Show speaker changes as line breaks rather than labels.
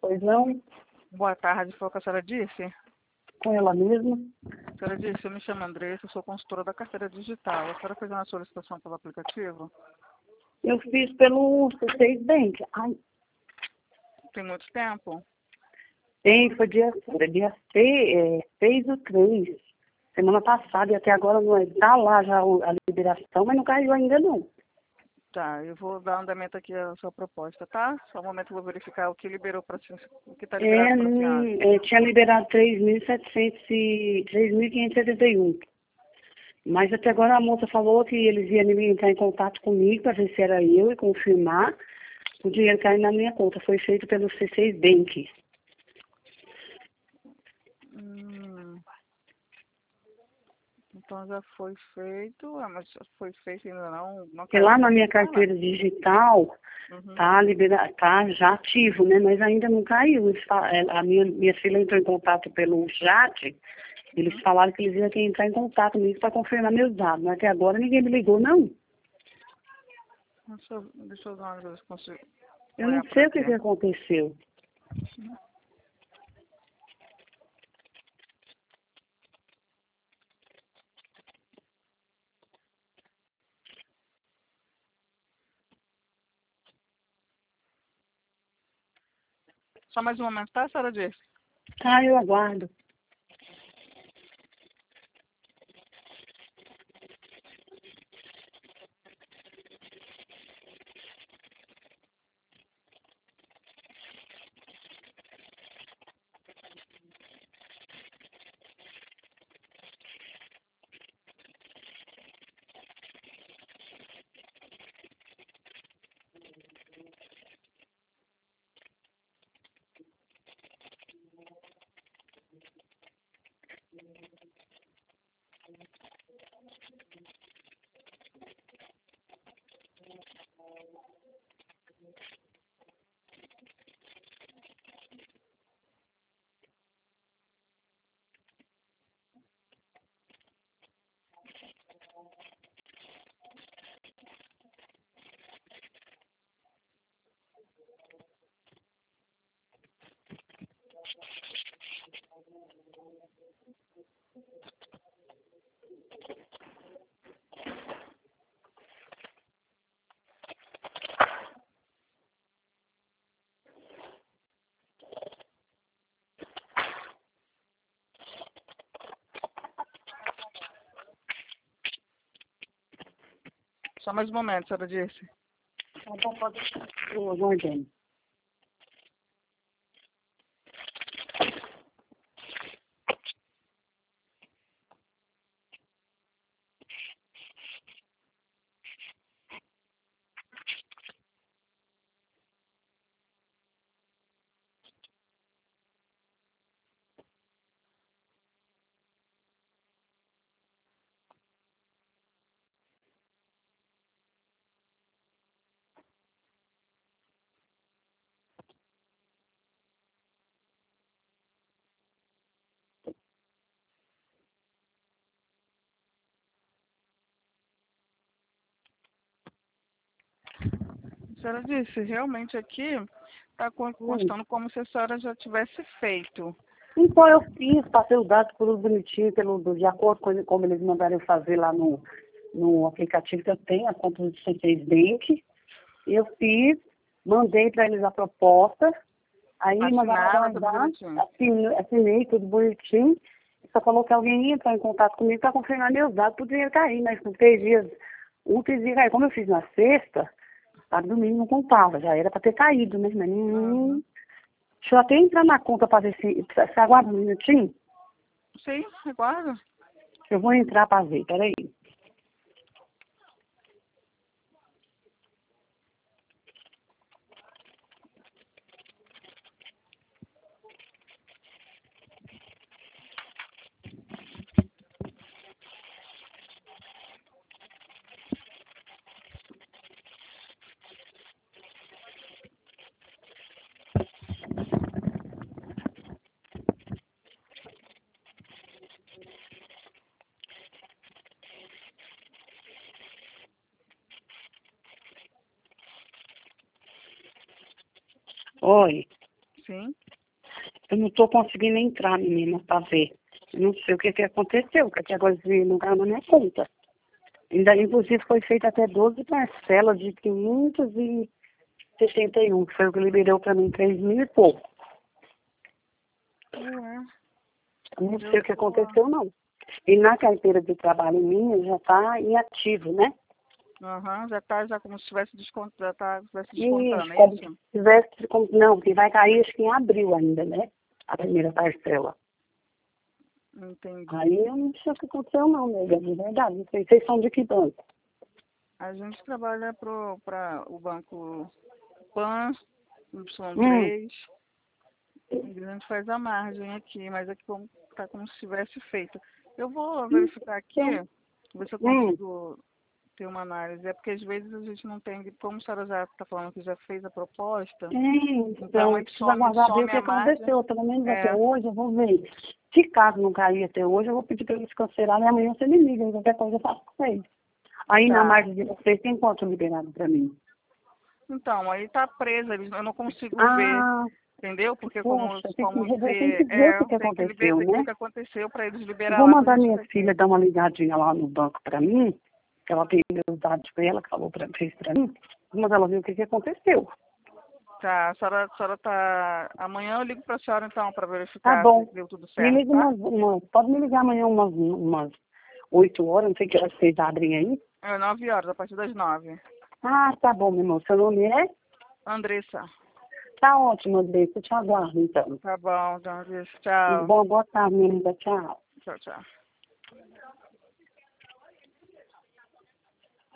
Pois não,
Boa tarde, foi o que a senhora disse?
com ela mesma.
A senhora disse, eu me chamo Andressa, eu sou consultora da carteira digital. A senhora fez uma solicitação pelo aplicativo?
Eu fiz pelo C6 Bank. Ai,
Tem muito tempo?
tem, foi dia 6 ou 3, semana passada, e até agora não está lá já a liberação, mas não caiu ainda não.
Tá, eu vou dar andamento aqui à sua proposta, tá? Só um momento eu vou verificar o que liberou para o que está liberado para a senhora.
Tinha liberado 3.571. Mas até agora a moça falou que eles iam entrar em contato comigo para ver se era eu e confirmar o dinheiro cair na minha conta. Foi feito pelo C6 Bank.
Então já foi feito, mas foi feito ainda não
Porque
caiu
lá
na
na
conta
minha
da senhora?
carteira digital tá já ativo, né? Mas ainda não caiu. A minha filha entrou em contato pelo chat. Eles falaram que eles iam entrar em contato comigo para confirmar meus dados. Mas até agora ninguém me ligou, não.
Deixa eu dar uma vez se consigo
Eu
olhar
não
por
sei o que
aqui.
que aconteceu.
Só mais um momento, tá, senhora disse?
Tá, eu aguardo.
Só mais um momento, senhora disse.
Então pode deixar. Eu aguardando.
A senhora disse, realmente aqui está constando como se a senhora já tivesse feito.
Então eu fiz, passei os dados tudo bonitinho, de acordo com como eles mandaram eu fazer lá no aplicativo que eu tenho, a conta do C6 Bank. Eu fiz, mandei para eles a proposta, aí mandaram
Assinada, tudo
aguardar,
bonitinho.
assinei tudo bonitinho. Só falou que alguém ia entrar em contato comigo para confirmar meus dados para o dinheiro cair, mas com 3 dias úteis e cair. Como eu fiz na sexta, para domingo não contava, já era para ter caído, né? Mas deixa eu até entrar na conta para ver se... Você aguarda um minutinho?
Sim, aguardo.
Eu vou entrar para ver, peraí. Oi.
Sim.
Eu não estou conseguindo entrar, menina, para ver. Eu não sei o que aconteceu, porque agora veio no lugar na minha conta. Ainda, inclusive, foi feita até 12 parcelas de 561, que foi o que liberou para mim 3 mil e pouco.
Ué.
Eu não sei o que aconteceu, não. E na carteira de trabalho minha já está inativo, né?
Aham, já tá, já como se tivesse tivesse descontando,
Isso,
é
como
isso?
se tivesse, não, que vai cair acho que em abril ainda, né? A primeira parcela.
Entendi.
Aí eu não sei o que aconteceu, não, nega, de verdade. Não sei, vocês são de que banco?
A gente trabalha para o banco PAN,
Hum,
Y3, e a gente faz a margem aqui, mas aqui tá como se tivesse feito. Eu vou verificar aqui,
então,
ver se eu
hum,
consigo ter uma análise. É porque às vezes a gente não tem, como a senhora já está falando que já fez a proposta, então
então,
aí
precisa aguardar ver o
some
que
a margem.
aconteceu, pelo menos até
É,
hoje, eu vou ver. Se caso não cair até hoje, eu vou pedir para eles cancelarem e amanhã você me liga, qualquer coisa eu faço com vocês. Aí na
tá.
margem de vocês tem quanto liberado para mim?
Então, aí tá presa, eu não consigo ver,
Ah,
entendeu? Porque
poxa,
como
tem que
você
ver o que
tem que ver,
aconteceu,
tem que ver o
né?
que aconteceu para eles liberar
Vou
lá pra
mandar
gente
minha
ver aqui.
filha dar uma ligadinha lá no banco para mim, que ela tem meus dados para ela, que falou fez para mim, mas ela viu o que aconteceu.
Tá, a senhora tá. Amanhã eu ligo pra senhora então para
Tá
verificar se
bom.
deu tudo
Me
certo,
liga
tá?
pode me ligar amanhã umas 8 horas, não sei que horas vocês abrem aí.
É 9 horas, a partir das 9.
Ah, tá bom, meu irmão. Seu nome é?
Andressa.
Tá ótimo, Andressa. Eu te aguardo, então.
Tá bom, então, Andressa. Tchau.
Boa tarde, minha linda. Tchau.
Tchau, tchau.